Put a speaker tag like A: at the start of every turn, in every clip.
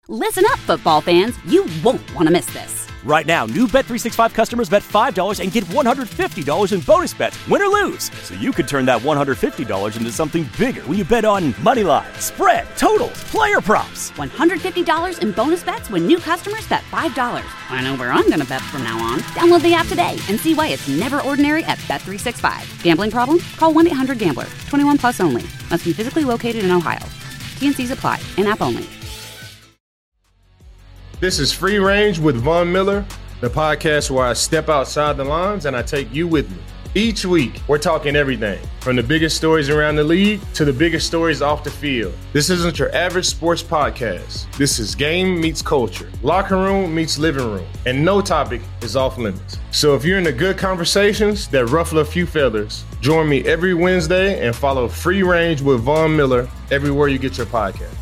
A: Listen up, football fans. You won't want to miss this.
B: Right now, new Bet365 customers bet $5 and get $150 in bonus bets, win or lose. So you could turn that $150 into something bigger when you bet on money line, spread, totals, player props.
A: $150 in bonus bets when new customers bet $5. I know where I'm going to bet from now on. Download the app today and see why it's never ordinary at Bet365. Gambling problem? Call 1-800-GAMBLER. 21 plus only. Must be physically located in Ohio. T&Cs apply. In-app only.
C: This is Free Range with Von Miller, the podcast where I step outside the lines and I take you with me. Each week, we're talking everything from the biggest stories around the league to the biggest stories off the field. This isn't your average sports podcast. This is game meets culture, locker room meets living room, and no topic is off limits. So if you're into good conversations that ruffle a few feathers, join me every Wednesday and follow Free Range with Von Miller everywhere you get your podcast.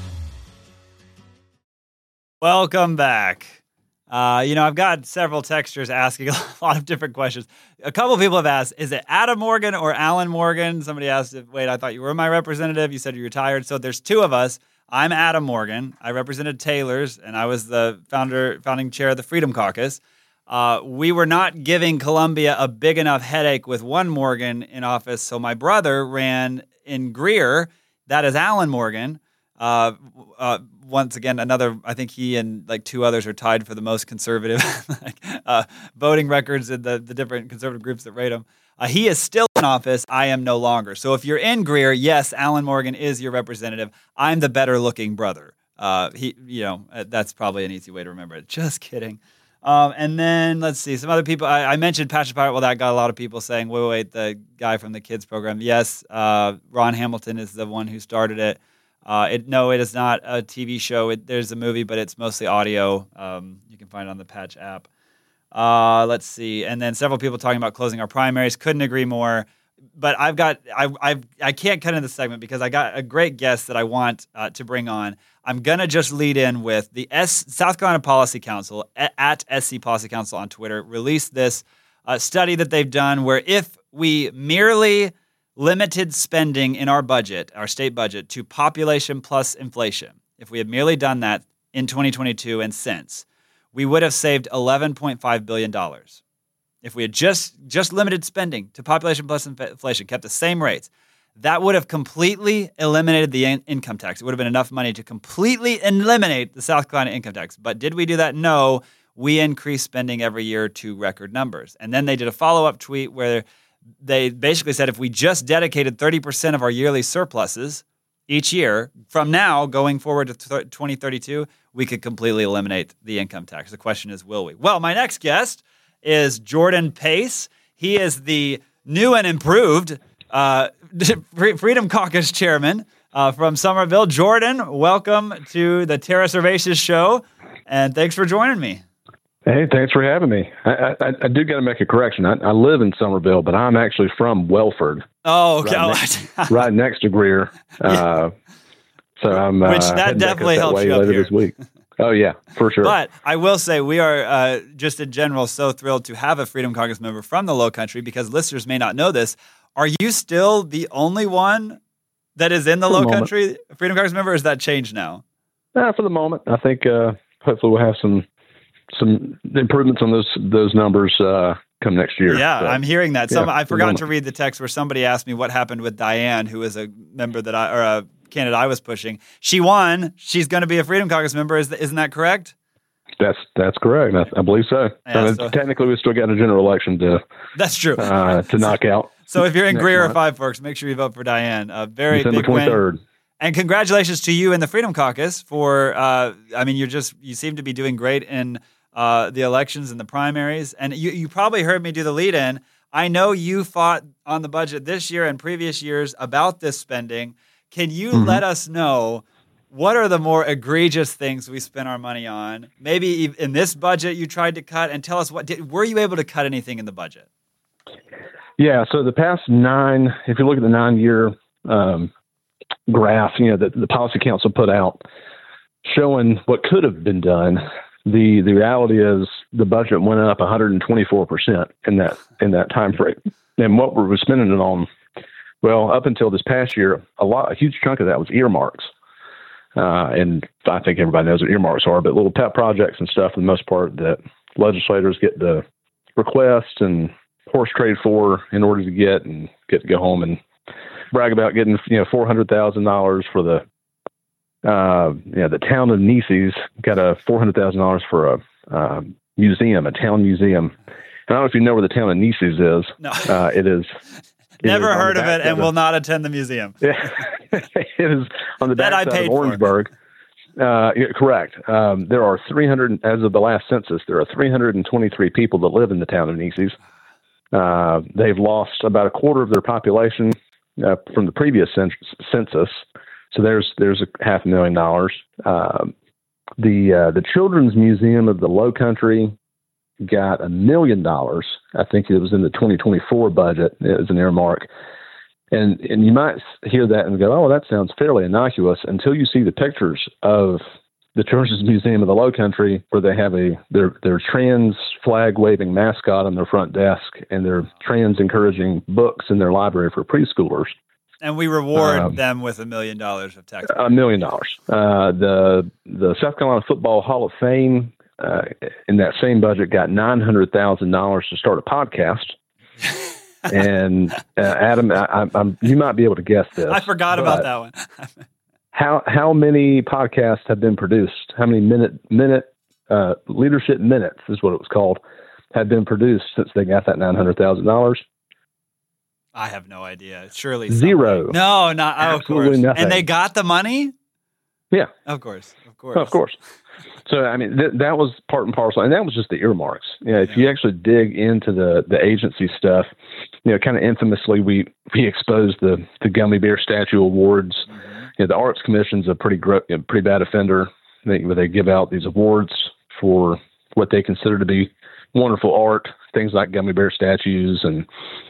D: Welcome back. I've got several textures asking a lot of different questions. A couple of people have asked, is it Adam Morgan or Alan Morgan? Somebody asked, wait, I thought you were my representative. You said you retired. So there's two of us. I'm Adam Morgan. I represented Taylor's, and I was the founding chair of the Freedom Caucus. We were not giving Columbia a big enough headache with one Morgan in office, so my brother ran in Greer. That is Alan Morgan. Once again, I think he and like two others are tied for the most conservative voting records in the different conservative groups that rate him. He is still in office. I am no longer. So if you're in Greer, yes, Alan Morgan is your representative. I'm the better looking brother. That's probably an easy way to remember it. Just kidding. And then let's see, some other people. I mentioned Patrick Pirate. Well, that got a lot of people saying, wait, the guy from the kids program. Yes, Ron Hamilton is the one who started it. No, it is not a TV show. There's a movie, but it's mostly audio. You can find it on the Patch app. Let's see. And then several people talking about closing our primaries. Couldn't agree more. But I can't cut into the segment because I got a great guest that I want to bring on. I'm going to just lead in with the South Carolina Policy Council, at SC Policy Council on Twitter, released this study that they've done where if we merely limited spending in our budget, our state budget, to population plus inflation, if we had merely done that in 2022 and since, we would have saved $11.5 billion. If we had just limited spending to population plus inflation, kept the same rates, that would have completely eliminated the income tax. It would have been enough money to completely eliminate the South Carolina income tax. But did we do that? No. We increased spending every year to record numbers. And then they did a follow-up tweet where they basically said if we just dedicated 30% of our yearly surpluses each year, from now going forward to 2032, we could completely eliminate the income tax. The question is, will we? Well, my next guest is Jordan Pace. He is the new and improved Freedom Caucus chairman from Summerville. Jordan, welcome to the Terrace Herbaceous Show, and thanks for joining me.
E: Hey, thanks for having me. I do got to make a correction. I live in Summerville, but I'm actually from Welford.
D: Oh, okay.
E: Right next to Greer. So I'm
D: which that definitely helps you up here
E: this week. Oh yeah, for sure.
D: But I will say we are just in general so thrilled to have a Freedom Caucus member from the Low Country because listeners may not know this. Are you still the only one that is in the Low Country Freedom Caucus member? Or has that changed now?
E: For the moment, I think hopefully we'll have some improvements on those numbers come next year.
D: Yeah, so, I'm hearing that. I forgot to read the text where somebody asked me what happened with Diane, who is a member or a candidate I was pushing. She won. She's going to be a Freedom Caucus member. Isn't that correct?
E: That's correct. I believe so.
D: Yeah,
E: technically, we still got a general election to.
D: That's true.
E: To knock out.
D: So if you're in Greer or Five Forks, make sure you vote for Diane. A very
E: December
D: big 23rd.
E: Win.
D: And congratulations to you and the Freedom Caucus for. You seem to be doing great in the elections and the primaries. And you probably heard me do the lead-in. I know you fought on the budget this year and previous years about this spending. Can you let us know what are the more egregious things we spent our money on? Maybe in this budget you tried to cut, and tell us were you able to cut anything in the budget?
E: Yeah, so the past 9, if you look at the 9-year graph, that the Policy Council put out showing what could have been done, the reality is the budget went up 124% in that time frame. And what were we spending it on? Well, up until this past year, a huge chunk of that was earmarks. And I think everybody knows what earmarks are, but little pet projects and stuff for the most part that legislators get to request and horse trade for in order to get to go home and brag about getting, $400,000 for the town of Nices got a $400,000 for a museum, a town museum. And I don't know if you know where the town of Nices is.
D: No.
E: It is.
D: Never heard of it and will not attend the museum.
E: Yeah, it is on the
D: That I
E: backside
D: paid
E: of Orangeburg. Correct. There are 300, as of the last census, there are 323 people that live in the town of Nices. They've lost about a quarter of their population from the previous census. So there's $500,000. The Children's Museum of the Low Country got $1 million. I think it was in the 2024 budget. It was an earmark. And you might hear that and go, oh, that sounds fairly innocuous, until you see the pictures of the Children's Museum of the Low Country, where they have their trans flag waving mascot on their front desk, and their trans encouraging books in their library for preschoolers.
D: And we reward them with $1 million of tax.
E: $1 million. The South Carolina Football Hall of Fame, in that same budget, got $900,000 to start a podcast. And Adam, you might be able to guess this.
D: I forgot about that one.
E: How many podcasts have been produced? How many minute leadership minutes is what it was called, have been produced since they got that $900,000?
D: I have no idea. Surely
E: zero.
D: Something. No, not
E: absolutely nothing.
D: And they got the money?
E: Yeah,
D: of course.
E: So I mean, that was part and parcel, and that was just the earmarks. If you actually dig into the agency stuff, kind of infamously, we exposed the Gummy Bear Statue Awards. The Arts Commission's a pretty bad offender. They give out these awards for what they consider to be wonderful art, things like gummy bear statues and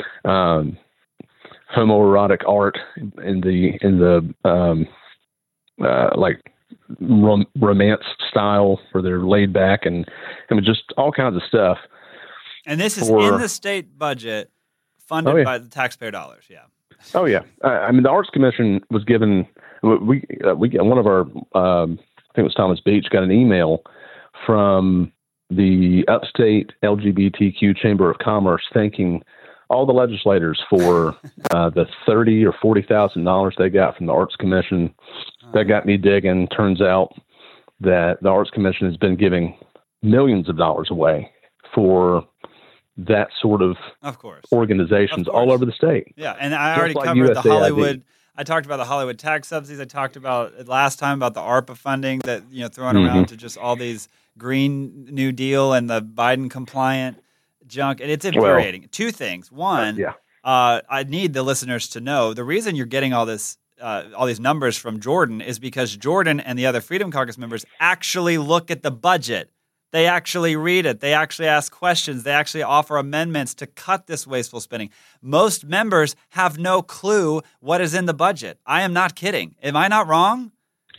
E: homoerotic art in the like romance style, where they're laid back and just all kinds of stuff. And this is
D: in the state budget, funded by the taxpayer dollars. Yeah.
E: Oh yeah. I mean, the Arts Commission was given. We one of our I think it was Thomas Beach got an email from the Upstate LGBTQ Chamber of Commerce thanking all the legislators for the $30,000 or $40,000 they got from the Arts Commission. That got me digging. Turns out that the Arts Commission has been giving millions of dollars away for that sort of organizations all over the state.
D: Yeah, and I already covered the Hollywood. I talked about the Hollywood tax subsidies. I talked about last time about the ARPA funding that thrown around to just all these Green New Deal and the Biden compliant junk, and it's infuriating. Well, two things. One, I need the listeners to know the reason you're getting all these numbers from Jordan is because Jordan and the other Freedom Caucus members actually look at the budget. They actually read it. They actually ask questions. They actually offer amendments to cut this wasteful spending. Most members have no clue what is in the budget. I am not kidding. Am I not wrong?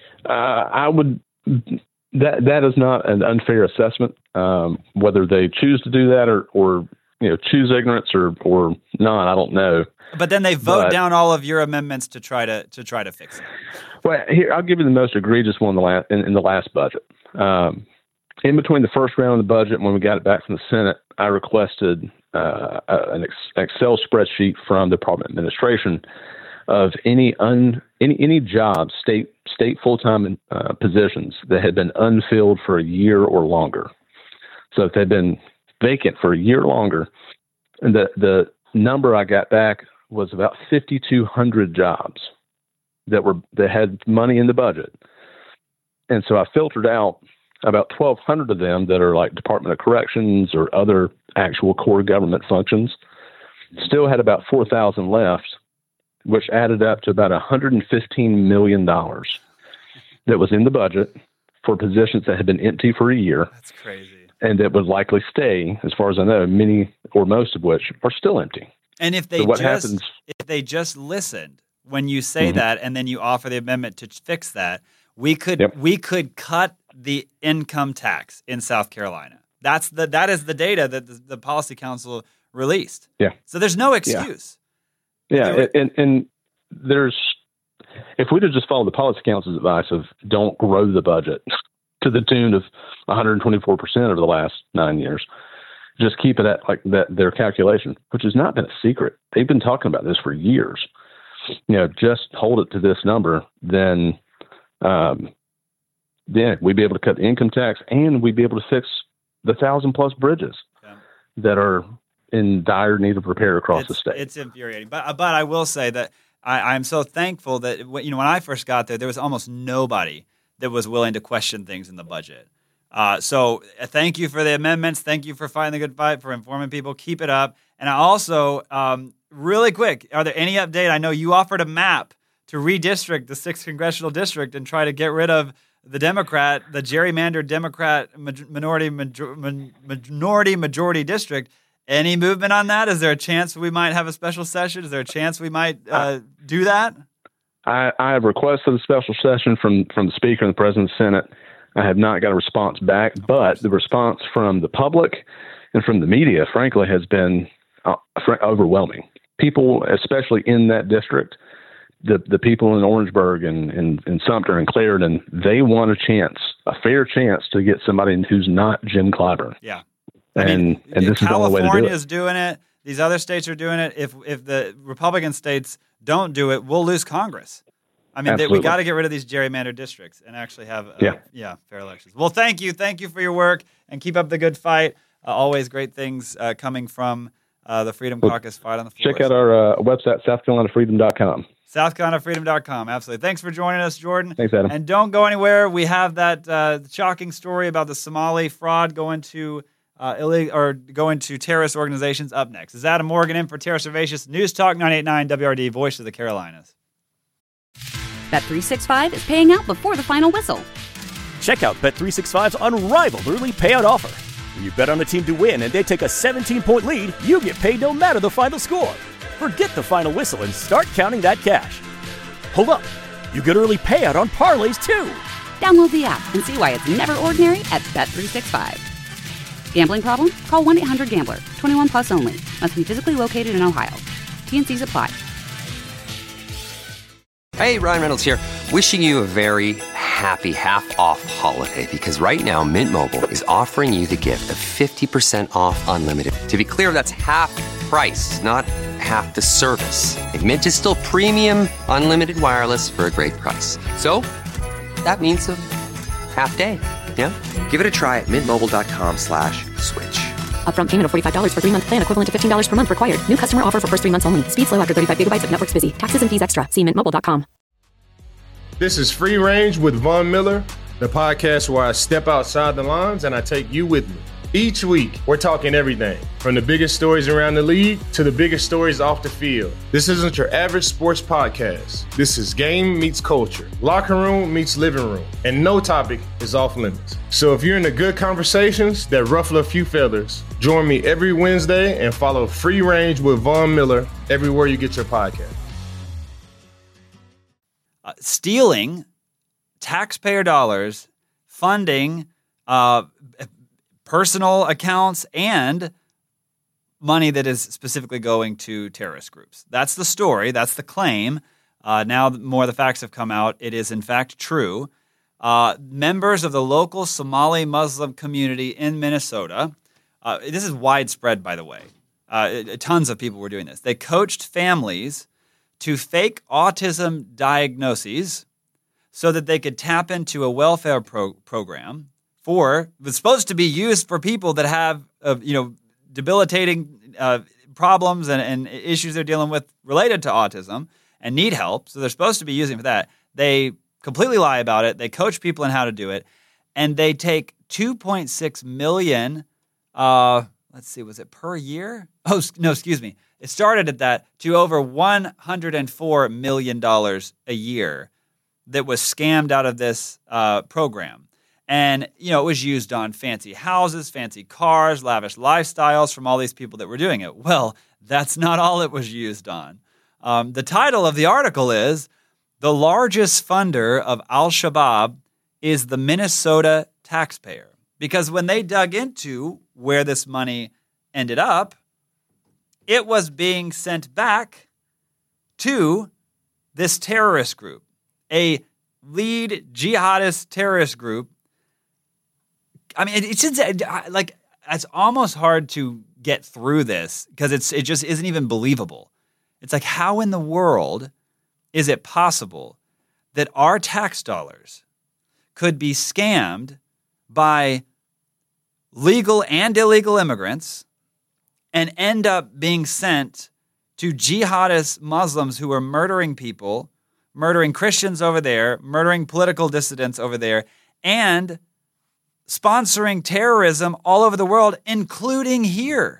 E: I would. That is not an unfair assessment. Whether they choose to do that or choose ignorance or not, I don't know.
D: But then they vote down all of your amendments to try to fix it.
E: Well, here I'll give you the most egregious one in the last budget. In between the first round of the budget, when we got it back from the Senate, I requested an Excel spreadsheet from the Department of Administration of any jobs, state full-time positions that had been unfilled for a year or longer. So if they'd been vacant for a year or longer, and the number I got back was about 5,200 jobs that had money in the budget. And so I filtered out about 1,200 of them that are like Department of Corrections or other actual core government functions. Still had about 4,000 left, which added up to about $115 million that was in the budget for positions that had been empty for a year.
D: That's crazy.
E: And that would likely stay, as far as I know, many or most of which are still empty.
D: And if they just listened when you say that, and then you offer the amendment to fix that, we could cut the income tax in South Carolina. That is the data that the Policy Council released.
E: Yeah.
D: So there's no excuse.
E: Yeah, and there's if we'd have just followed the Policy Council's advice of don't grow the budget to the tune of 124% over the last 9 years, just keep it at like that, their calculation, which has not been a secret. They've been talking about this for years. Just hold it to this number, then we'd be able to cut the income tax and we'd be able to fix the 1,000+ bridges that are in dire need of repair across the state.
D: It's infuriating. But I will say that I'm so thankful that, when I first got there was almost nobody that was willing to question things in the budget. So thank you for the amendments. Thank you for fighting the good fight, for informing people. Keep it up. And I also, really quick, are there any update? I know you offered a map to redistrict the 6th congressional district and try to get rid of the gerrymandered Democrat minority majority district. Any movement on that? Is there a chance we might have a special session? Is there a chance we might do that?
E: I have requested a special session from the Speaker and the President of the Senate. I have not got a response back, but the response from the public and from the media, frankly, has been overwhelming. People, especially in that district, the people in Orangeburg and Sumter and Clarendon, they want a fair chance to get somebody who's not Jim Clyburn.
D: Yeah.
E: And this is the only way to do it.
D: California's doing it. These other states are doing it. If the Republican states don't do it, we'll lose Congress. I mean, we got to get rid of these gerrymandered districts and actually have fair elections. Well, thank you for your work, and keep up the good fight. Always great things coming from the Freedom Caucus fight on the floor.
E: Check out our website, SouthCarolinaFreedom.com.
D: SouthCarolinaFreedom.com. Absolutely. Thanks for joining us, Jordan.
E: Thanks, Adam.
D: And don't go anywhere. We have that shocking story about the Somali fraud going to terrorist organizations up next. This is Adam Morgan in for Tara Servatius, News Talk 98.9 WRD, Voice of the Carolinas.
A: Bet365 is paying out before the final whistle.
B: Check out Bet365's unrivaled early payout offer. When you bet on a team to win and they take a 17-point lead, you get paid no matter the final score. Forget the final whistle and start counting that cash. Hold up. You get early payout on parlays, too.
A: Download the app and see why it's never ordinary at Bet365. Gambling problem? Call 1-800-GAMBLER. 21 plus only. Must be physically located in Ohio. T&Cs apply.
F: Hey, Ryan Reynolds here. Wishing you a very happy half-off holiday, because right now Mint Mobile is offering you the gift of 50% off unlimited. To be clear, that's half price, not half the service. And Mint is still premium unlimited wireless for a great price. So that means a half day. Yeah? Give it a try at mintmobile.com/switch.
G: Upfront payment of $45 for 3-month plan, equivalent to $15 per month required. New customer offer for first 3 months only. Speed slow after 35 gigabytes if network's busy. Taxes and fees extra. See mintmobile.com.
C: This is Free Range with Von Miller, the podcast where I step outside the lines and I take you with me. Each week, we're talking everything from the biggest stories around the league to the biggest stories off the field. This isn't your average sports podcast. This is game meets culture, locker room meets living room, and no topic is off limits. So if you're into good conversations that ruffle a few feathers, join me every Wednesday and follow Free Range with Von Miller everywhere you get your podcast.
D: Stealing taxpayer dollars, funding personal accounts, and money that is specifically going to terrorist groups. That's the story. That's the claim. Now more of the facts have come out. It is, in fact, true. Members of the local Somali Muslim community in Minnesota, this is widespread, by the way. Tons of people were doing this. They coached families to fake autism diagnoses so that they could tap into a welfare program it was supposed to be used for people that have, debilitating problems and issues they're dealing with related to autism and need help. So they're supposed to be using it for that. They completely lie about it. They coach people in how to do it. And they take $2.6 million, was it per year? Oh, no, excuse me. It started at that to over $104 million a year that was scammed out of this program. And, it was used on fancy houses, fancy cars, lavish lifestyles from all these people that were doing it. Well, that's not all it was used on. The title of the article is, "The Largest Funder of Al-Shabaab is the Minnesota Taxpayer." Because when they dug into where this money ended up, it was being sent back to this terrorist group. a lead jihadist terrorist group. I mean, it's almost hard to get through this because it just isn't even believable. It's like, how in the world is it possible that our tax dollars could be scammed by legal and illegal immigrants and end up being sent to jihadist Muslims who are murdering people, murdering Christians over there, murdering political dissidents over there, and sponsoring terrorism all over the world, including here.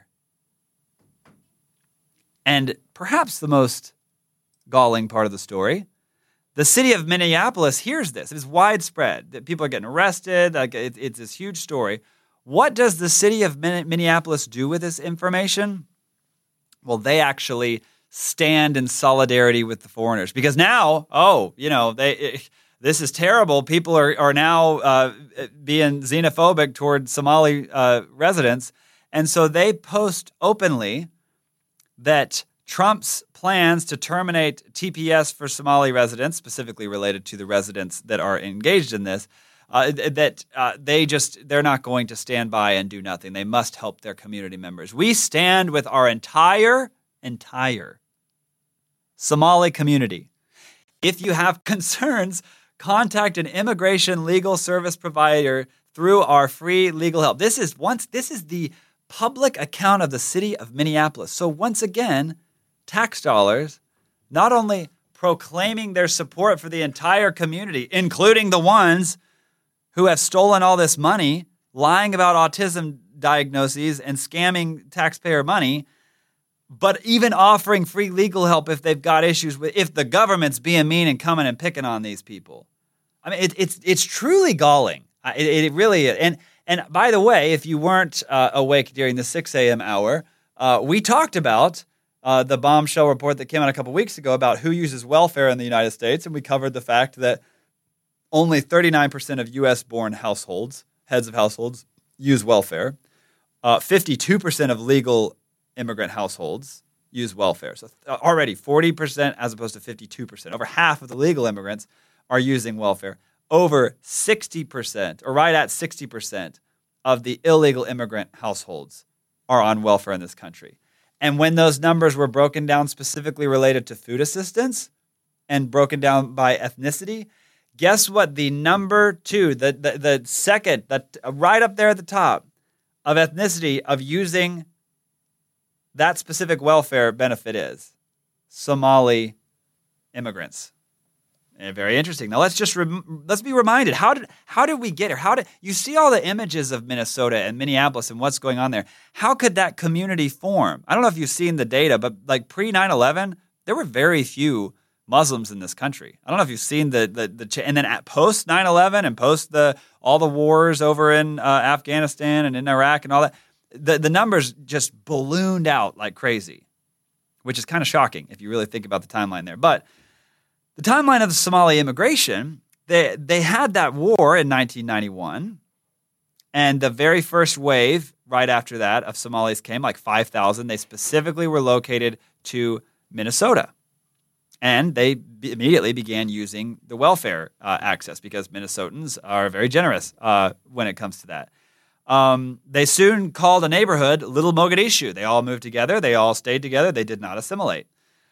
D: And perhaps the most galling part of the story, the city of Minneapolis hears this. It's widespread that people are getting arrested. Like it's this huge story. What does the city of Minneapolis do with this information? Well, they actually stand in solidarity with the foreigners because now, this is terrible. People are now being xenophobic toward Somali residents. And so they post openly that Trump's plans to terminate TPS for Somali residents, specifically related to the residents that are engaged in this, they're not going to stand by and do nothing. They must help their community members. We stand with our entire Somali community. If you have concerns, contact an immigration legal service provider through our free legal help. This is the public account of the city of Minneapolis. So once again, tax dollars not only proclaiming their support for the entire community, including the ones who have stolen all this money, lying about autism diagnoses and scamming taxpayer money, but even offering free legal help if they've got issues with, if the government's being mean and coming and picking on these people. I mean, it's truly galling. It really is. And by the way, if you weren't awake during the 6 a.m. hour, we talked about the bombshell report that came out a couple weeks ago about who uses welfare in the United States, and we covered the fact that only 39% of U.S.-born households, heads of households, use welfare. 52% of legal immigrant households use welfare. So already 40% as opposed to 52%. Over half of the legal immigrants are using welfare. Over 60%, or right at 60%, of the illegal immigrant households are on welfare in this country. And when those numbers were broken down specifically related to food assistance and broken down by ethnicity, guess what the number two, the second, right up there at the top of ethnicity of using that specific welfare benefit is? Somali immigrants. And very interesting. Now let's be reminded, how did we get here? You see all the images of Minnesota and Minneapolis and what's going on there? How could that community form? I don't know if you've seen the data, but like pre 9/11, there were very few Muslims in this country. I don't know if you've seen and then at post 9/11 and post all the wars over in Afghanistan and in Iraq and all that, the numbers just ballooned out like crazy, which is kind of shocking if you really think about the timeline there. But the timeline of the Somali immigration, they had that war in 1991, and the very first wave right after that of Somalis came, like 5,000. They specifically were located to Minnesota, and they immediately began using the welfare access because Minnesotans are very generous when it comes to that. They soon called a neighborhood Little Mogadishu. They all moved together. They all stayed together. They did not assimilate.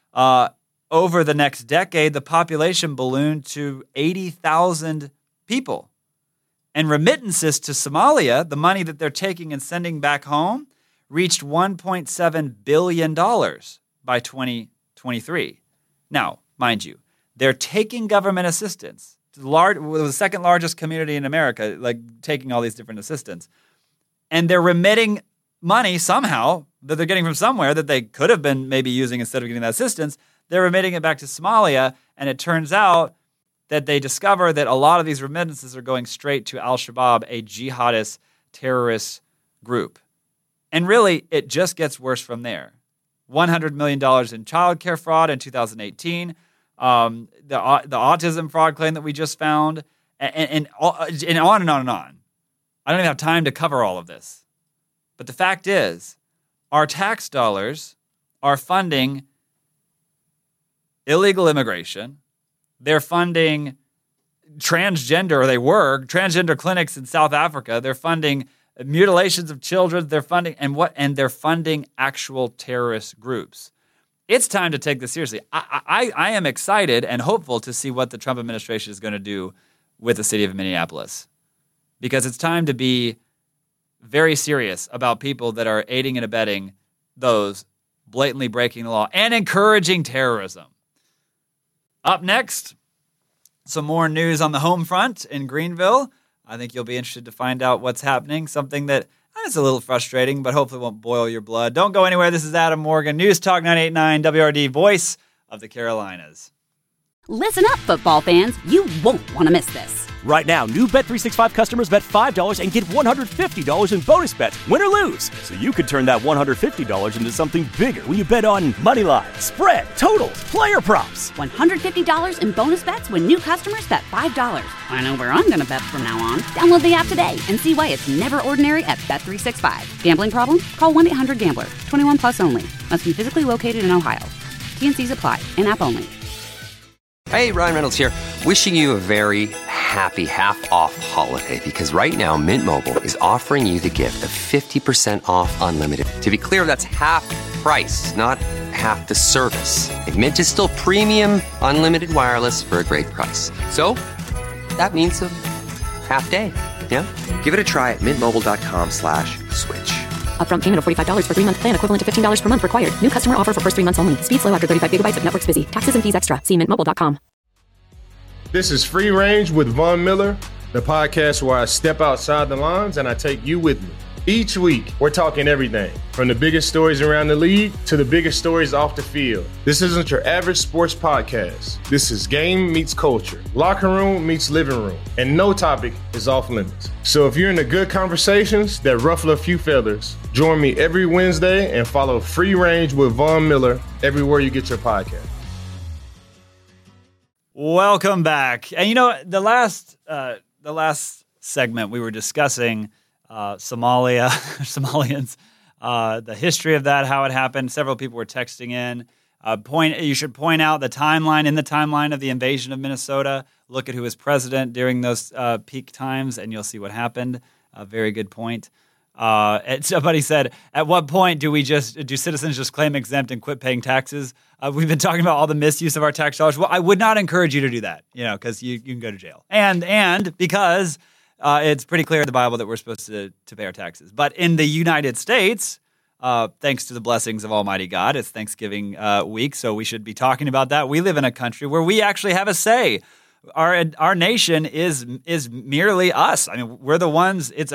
D: Over the next decade, the population ballooned to 80,000 people. And remittances to Somalia, the money that they're taking and sending back home, reached $1.7 billion by 2023. Now, mind you, they're taking government assistance. The second largest community in America, like taking all these different assistance. And they're remitting money somehow that they're getting from somewhere that they could have been maybe using instead of getting that assistance. They're remitting it back to Somalia, and it turns out that they discover that a lot of these remittances are going straight to Al-Shabaab, a jihadist terrorist group. And really, it just gets worse from there. $100 million in child care fraud in 2018, the autism fraud claim that we just found, and on and on and on. I don't even have time to cover all of this. But the fact is, our tax dollars are funding illegal immigration, They're funding transgender clinics in South Africa. They're funding mutilations of children. They're funding they're funding actual terrorist groups. It's time to take this seriously. I am excited and hopeful to see what the Trump administration is going to do with the city of Minneapolis, because it's time to be very serious about people that are aiding and abetting those blatantly breaking the law and encouraging terrorism. Up next, some more news on the home front in Greenville. I think you'll be interested to find out what's happening, something that is a little frustrating, but hopefully won't boil your blood. Don't go anywhere. This is Adam Morgan, News Talk 98.9 WRD, voice of the Carolinas.
A: Listen up, football fans. You won't want to miss this.
B: Right now, new Bet365 customers bet $5 and get $150 in bonus bets, win or lose. So you could turn that $150 into something bigger when you bet on moneyline, spread, totals, player props.
A: $150 in bonus bets when new customers bet $5. I know where I'm going to bet from now on. Download the app today and see why it's never ordinary at Bet365. Gambling problem? Call 1-800-GAMBLER. 21 plus only. Must be physically located in Ohio. T&Cs apply. In-app only.
F: Hey, Ryan Reynolds here. Wishing you a very happy half-off holiday, because right now Mint Mobile is offering you the gift of 50% off unlimited. To be clear, that's half price, not half the service. And Mint is still premium unlimited wireless for a great price. So that means a half day. Yeah? Give it a try at mintmobile.com/switch.
G: Upfront payment of $45 for 3-month plan, equivalent to $15 per month required. New customer offer for first 3 months only. Speed slow after 35 gigabytes if network's busy. Taxes and fees extra. See mintmobile.com.
C: This is Free Range with Von Miller, the podcast where I step outside the lines and I take you with me. Each week, we're talking everything from the biggest stories around the league to the biggest stories off the field. This isn't your average sports podcast. This is game meets culture, locker room meets living room, and no topic is off limits. So if you're into good conversations that ruffle a few feathers, join me every Wednesday and follow Free Range with Von Miller everywhere you get your podcast.
D: Welcome back. And you know, the last segment we were discussing Somalians, the history of that, how it happened. Several people were texting in. You should point out the timeline of the invasion of Minnesota. Look at who was president during those peak times, and you'll see what happened. Very good point. And somebody said, at what point do citizens just claim exempt and quit paying taxes? We've been talking about all the misuse of our tax dollars. Well, I would not encourage you to do that, because you can go to jail. And because it's pretty clear in the Bible that we're supposed to pay our taxes. But in the United States, thanks to the blessings of Almighty God, it's Thanksgiving week, so we should be talking about that. We live in a country where we actually have a say. Our nation is merely us. I mean, we're the ones. It's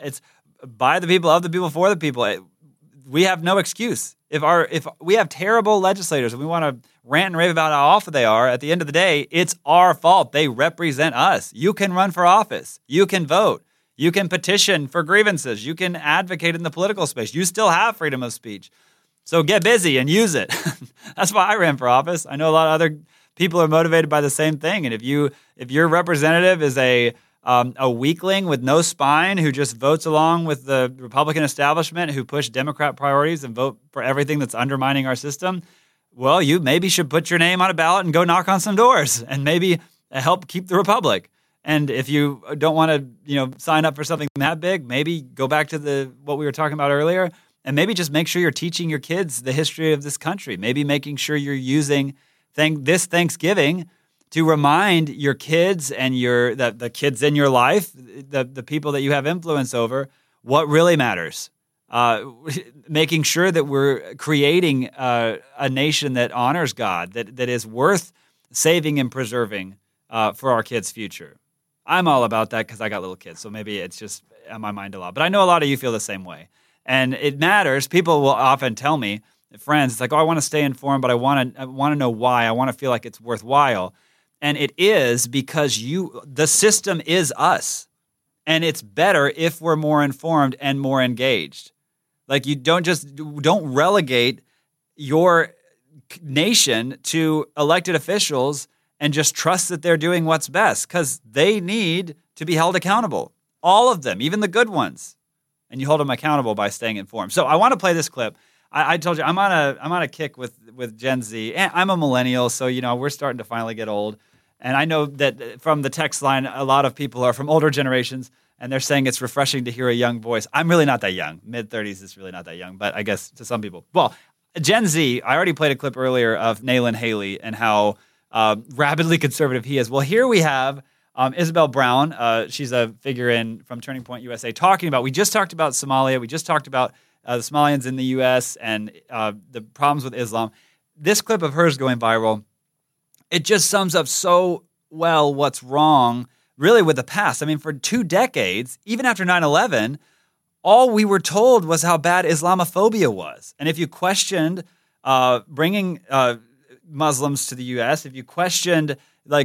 D: by the people, of the people, for the people. We have no excuse. If we have terrible legislators and we want to rant and rave about how awful they are, at the end of the day, it's our fault. They represent us. You can run for office. You can vote. You can petition for grievances. You can advocate in the political space. You still have freedom of speech. So get busy and use it. That's why I ran for office. I know a lot of other people are motivated by the same thing. And if your representative is a weakling with no spine who just votes along with the Republican establishment who push Democrat priorities and vote for everything that's undermining our system, well, you maybe should put your name on a ballot and go knock on some doors and maybe help keep the republic. And if you don't want to, sign up for something that big, maybe go back to what we were talking about earlier, and maybe just make sure you're teaching your kids the history of this country. Maybe making sure you're using this Thanksgiving to remind your kids and the kids in your life, the people that you have influence over, what really matters. Making sure that we're creating a nation that honors God, that is worth saving and preserving for our kids' future. I'm all about that because I got little kids, so maybe it's just on my mind a lot. But I know a lot of you feel the same way. And it matters. People will often tell me, friends, it's like, I want to stay informed, but I want to know why. I want to feel like it's worthwhile. And it is because the system is us. And it's better if we're more informed and more engaged. Like, you don't relegate your nation to elected officials and just trust that they're doing what's best, because they need to be held accountable. All of them, even the good ones. And you hold them accountable by staying informed. So I want to play this clip. I told you I'm on a kick with Gen Z. And I'm a millennial, so we're starting to finally get old. And I know that from the text line, a lot of people are from older generations, and they're saying it's refreshing to hear a young voice. I'm really not that young. Mid-30s is really not that young, but I guess to some people. Well, Gen Z, I already played a clip earlier of Nayland Haley and how rabidly conservative he is. Well, here we have Isabel Brown. She's a figure from Turning Point USA talking about, we just talked about Somalia. We just talked about the Somalians in the U.S. and the problems with Islam. This clip of hers going viral, it just sums up so well what's wrong really with the past. I mean, for 2 decades, even after 9/11, all we were told was how bad Islamophobia was. And if you questioned bringing Muslims to the U.S., if you questioned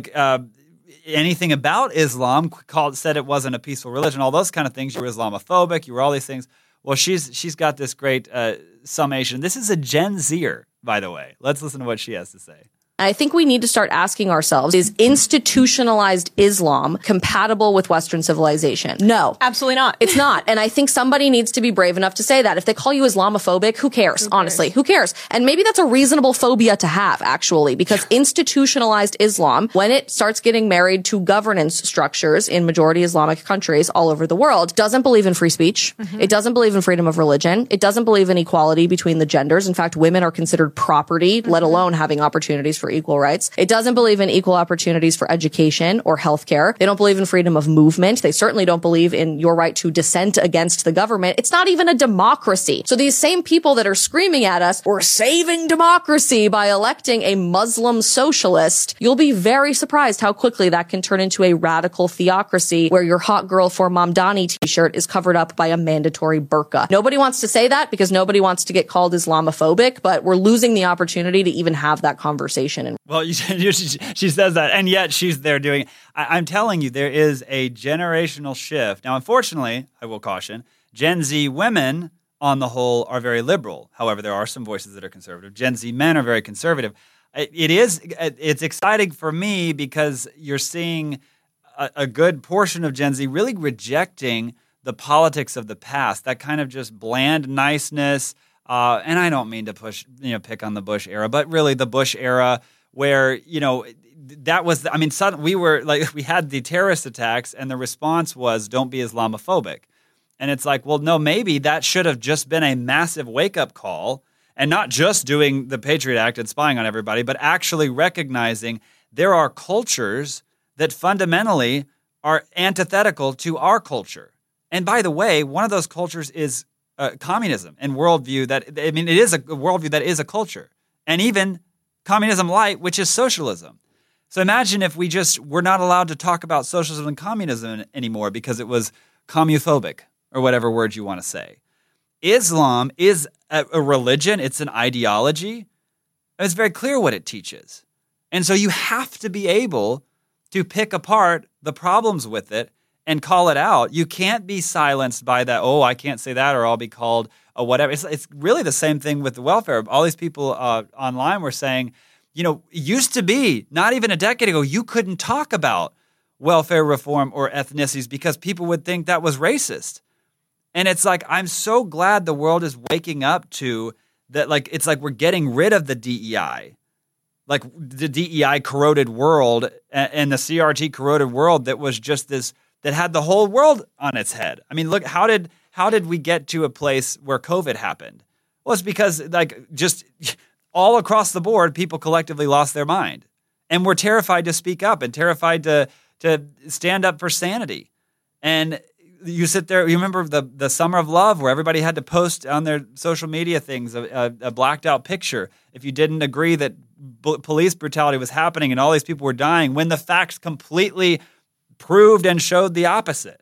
D: anything about Islam, said it wasn't a peaceful religion, all those kind of things, you were Islamophobic, you were all these things. Well, she's got this great summation. This is a Gen Zer, by the way. Let's listen to what she has to say.
H: I think we need to start asking ourselves, is institutionalized Islam compatible with Western civilization? No.
I: Absolutely not.
H: It's not. And I think somebody needs to be brave enough to say that. If they call you Islamophobic, who cares? Honestly, who cares? And maybe that's a reasonable phobia to have, actually, because institutionalized Islam, when it starts getting married to governance structures in majority Islamic countries all over the world, doesn't believe in free speech. Mm-hmm. It doesn't believe in freedom of religion. It doesn't believe in equality between the genders. In fact, women are considered property, let alone having opportunities for equal rights. It doesn't believe in equal opportunities for education or healthcare. They don't believe in freedom of movement. They certainly don't believe in your right to dissent against the government. It's not even a democracy. So these same people that are screaming at us, we're saving democracy by electing a Muslim socialist, you'll be very surprised how quickly that can turn into a radical theocracy where your hot girl for Mamdani t-shirt is covered up by a mandatory burqa. Nobody wants to say that because nobody wants to get called Islamophobic, but we're losing the opportunity to even have that conversation.
D: Well, she says that, and yet she's there doing it. I'm telling you, there is a generational shift. Now, unfortunately, I will caution, Gen Z women, on the whole, are very liberal. However, there are some voices that are conservative. Gen Z men are very conservative. It's exciting for me because you're seeing a good portion of Gen Z really rejecting the politics of the past, that kind of just bland niceness. And I don't mean to pick on the Bush era, but really the Bush era where, that was, suddenly we had the terrorist attacks and the response was don't be Islamophobic. And it's like, well, no, maybe that should have just been a massive wake-up call and not just doing the Patriot Act and spying on everybody, but actually recognizing there are cultures that fundamentally are antithetical to our culture. And by the way, one of those cultures is communism and worldview it is a worldview that is a culture. And even communism light, which is socialism. So imagine if we just were not allowed to talk about socialism and communism anymore because it was commuphobic or whatever word you want to say. Islam is a religion. It's an ideology. It's very clear what it teaches. And so you have to be able to pick apart the problems with it and call it out. You can't be silenced by that, oh, I can't say that or I'll be called a whatever. It's really the same thing with the welfare. All these people online were saying, it used to be, not even a decade ago, you couldn't talk about welfare reform or ethnicities because people would think that was racist. And it's like, I'm so glad the world is waking up to that. Like, it's like we're getting rid of the DEI. Like the DEI corroded world and the CRT corroded world that was just this, that had the whole world on its head. I mean, look, how did we get to a place where COVID happened? Well, it's because just all across the board, people collectively lost their mind and were terrified to speak up and terrified to stand up for sanity. And you sit there, you remember the Summer of Love where everybody had to post on their social media things a blacked out picture if you didn't agree that police brutality was happening and all these people were dying when the facts completely proved and showed the opposite.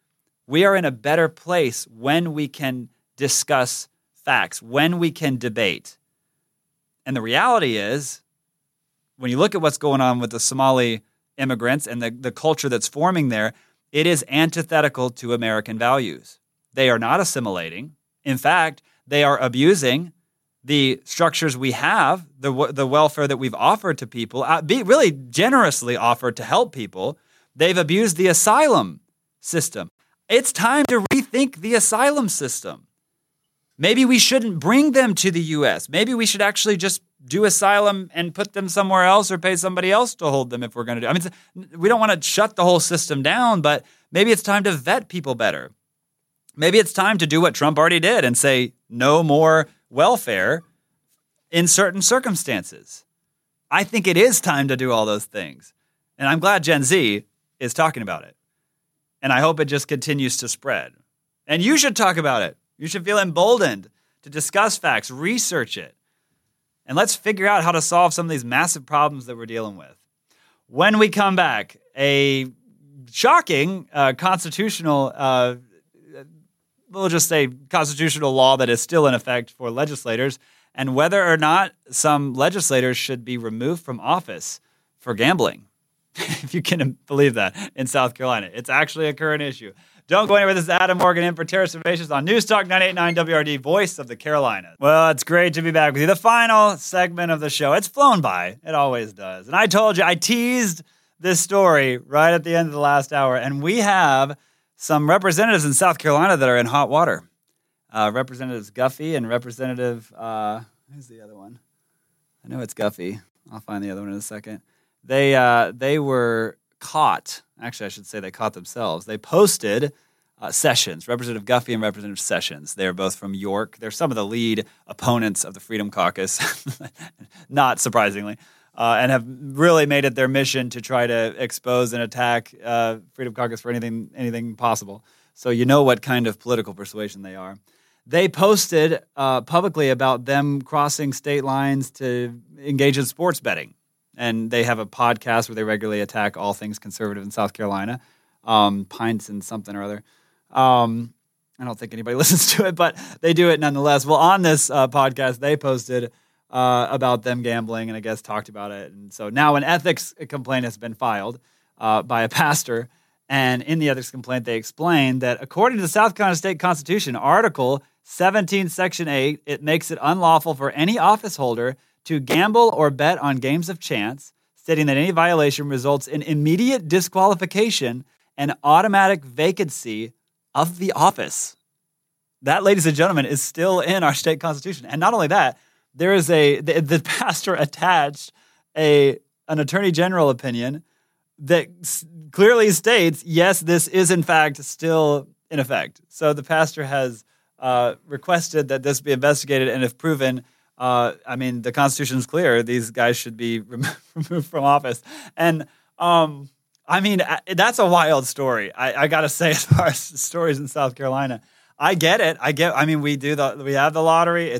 D: We are in a better place when we can discuss facts, when we can debate. And the reality is, when you look at what's going on with the Somali immigrants and the culture that's forming there, it is antithetical to American values. They are not assimilating. In fact, they are abusing the structures we have, the welfare that we've offered to people, really generously offered to help people. They've abused the asylum system. It's time to rethink the asylum system. Maybe we shouldn't bring them to the U.S. Maybe we should actually just do asylum and put them somewhere else or pay somebody else to hold them if we're going to do. I mean, we don't want to shut the whole system down, but maybe it's time to vet people better. Maybe it's time to do what Trump already did and say no more welfare in certain circumstances. I think it is time to do all those things. And I'm glad Gen Z is talking about it. And I hope it just continues to spread. And you should talk about it. You should feel emboldened to discuss facts, research it. And let's figure out how to solve some of these massive problems that we're dealing with. When we come back, a shocking constitutional, we'll just say constitutional law that is still in effect for legislators, and whether or not some legislators should be removed from office for gambling. If you can believe that, in South Carolina. It's actually a current issue. Don't go anywhere. This is Adam Morgan in for Terrace Innovations on News Talk 98.9 WRD, voice of the Carolinas. Well, it's great to be back with you. The final segment of the show. It's flown by. It always does. And I told you, I teased this story right at the end of the last hour, and we have some representatives in South Carolina that are in hot water. Representatives Guffey and Representative, who's the other one? I know it's Guffey. I'll find the other one in a second. They were caught. Actually, I should say they caught themselves. They posted Sessions, Representative Guffey and Representative Sessions. They're both from York. They're some of the lead opponents of the Freedom Caucus, not surprisingly, and have really made it their mission to try to expose and attack Freedom Caucus for anything possible. So you know what kind of political persuasion they are. They posted publicly about them crossing state lines to engage in sports betting. And they have a podcast where they regularly attack all things conservative in South Carolina, Pints and something or other. I don't think anybody listens to it, but they do it nonetheless. Well, on this podcast, they posted about them gambling and I guess talked about it. And so now an ethics complaint has been filed by a pastor. And in the ethics complaint, they explained that according to the South Carolina State Constitution, Article 17, Section 8, it makes it unlawful for any office holder to gamble or bet on games of chance, stating that any violation results in immediate disqualification and automatic vacancy of the office. That, ladies and gentlemen, is still in our state constitution. And not only that, there is the pastor attached an attorney general opinion that clearly states, yes, this is in fact still in effect. So the pastor has requested that this be investigated, and if proven, the Constitution is clear. These guys should be removed from office. And, that's a wild story. I got to say, as far as stories in South Carolina, I get it. We have the lottery.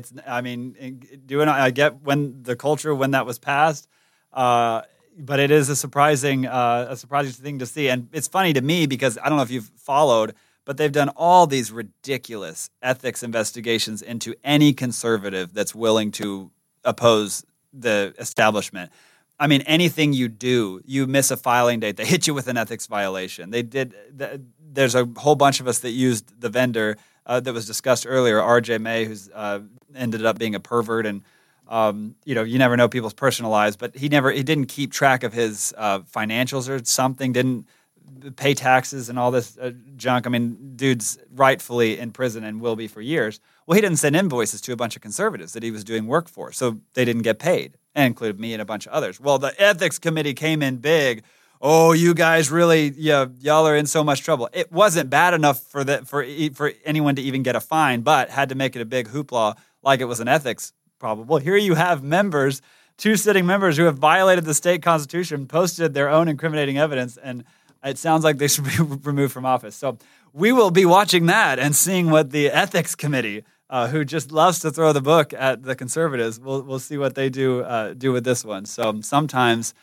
D: I get when the culture, when that was passed. But it is a surprising thing to see. And it's funny to me because I don't know if you've followed, but they've done all these ridiculous ethics investigations into any conservative that's willing to oppose the establishment. I mean, anything you do, you miss a filing date, they hit you with an ethics violation. There's a whole bunch of us that used the vendor that was discussed earlier, RJ May, who's ended up being a pervert, and you never know people's personal lives, but he didn't keep track of his financials or something, didn't pay taxes and all this junk. I mean, dude's rightfully in prison and will be for years. Well, he didn't send invoices to a bunch of conservatives that he was doing work for, so they didn't get paid, and included me and a bunch of others. Well, the ethics committee came in big. Oh, you guys really, y'all are in so much trouble. It wasn't bad enough for anyone to even get a fine, but had to make it a big hoopla like it was an ethics problem. Well, here you have two sitting members who have violated the state constitution, posted their own incriminating evidence, and it sounds like they should be removed from office. So we will be watching that and seeing what the ethics committee, who just loves to throw the book at the conservatives, we'll see what they do with this one. So sometimes,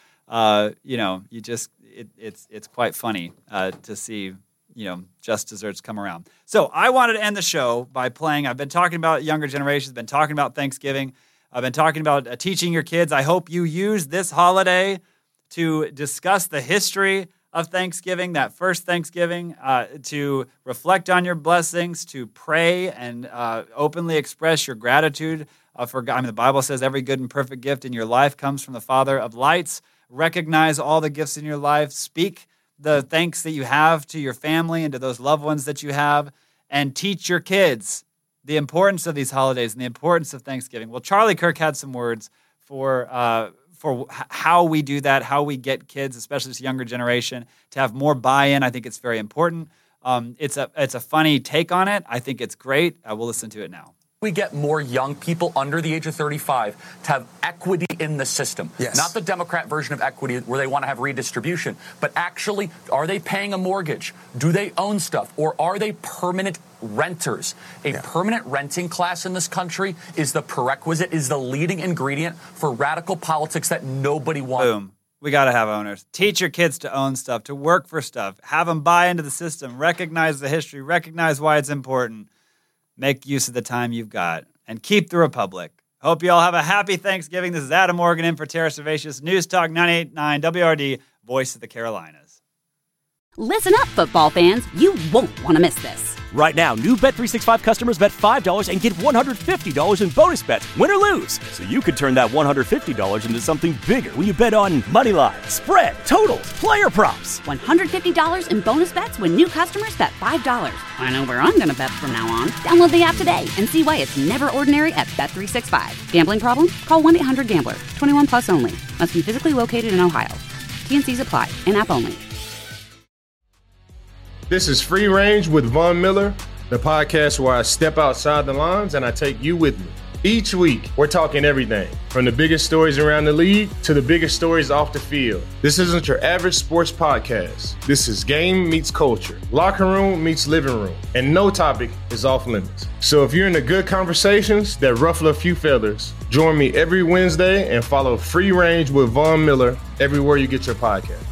D: it's quite funny to see, just desserts come around. So I wanted to end the show by playing. I've been talking about younger generations, been talking about Thanksgiving. I've been talking about teaching your kids. I hope you use this holiday to discuss the history of Thanksgiving, that first Thanksgiving, to reflect on your blessings, to pray and openly express your gratitude for God. The Bible says every good and perfect gift in your life comes from the Father of lights. Recognize all the gifts in your life. Speak the thanks that you have to your family and to those loved ones that you have, and teach your kids the importance of these holidays and the importance of Thanksgiving. Well, Charlie Kirk had some words for how we do that, how we get kids, especially this younger generation, to have more buy-in. I think it's very important. It's a funny take on it. I think it's great. We'll listen to it now.
I: We get more young people under the age of 35 to have equity in the system. Yes. Not the Democrat version of equity where they want to have redistribution, but actually, are they paying a mortgage? Do they own stuff? Or are they permanent renters? A permanent renting class in this country is the prerequisite, is the leading ingredient for radical politics that nobody wants.
D: Boom. We got to have owners. Teach your kids to own stuff, to work for stuff, have them buy into the system, recognize the history, recognize why it's important. Make use of the time you've got, and keep the republic. Hope you all have a happy Thanksgiving. This is Adam Morgan in for Tara Servatius, News Talk 98.9 WRD, Voice of the Carolinas.
A: Listen up, football fans. You won't want to miss this.
B: Right now, new Bet365 customers bet $5 and get $150 in bonus bets, win or lose. So you could turn that $150 into something bigger when you bet on money line, spread, totals, player props.
A: $150 in bonus bets when new customers bet $5. I know where I'm going to bet from now on. Download the app today and see why it's never ordinary at Bet365. Gambling problem? Call 1-800-GAMBLER. 21 plus only. Must be physically located in Ohio. T&Cs apply. In-app only.
C: This is Free Range with Von Miller, the podcast where I step outside the lines and I take you with me. Each week, we're talking everything from the biggest stories around the league to the biggest stories off the field. This isn't your average sports podcast. This is game meets culture, locker room meets living room, and no topic is off limits. So if you're into good conversations that ruffle a few feathers, join me every Wednesday and follow Free Range with Von Miller everywhere you get your podcast.